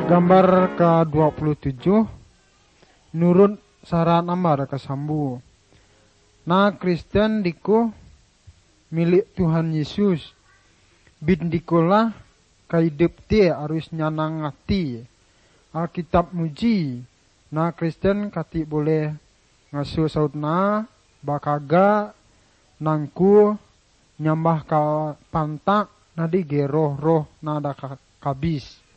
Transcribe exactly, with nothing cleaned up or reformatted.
Gambar ke dua puluh tujuh. Nurut saran amar kesambu. Nah Kristen diku milik Tuhan Yesus. Bin dikolah kaidep te harus nyanang hati. Alkitab muji. Nah Kristen kati boleh ngasuh sautna bakaga nangku nyambah ka pantak nadi ge roh-roh nada kabis.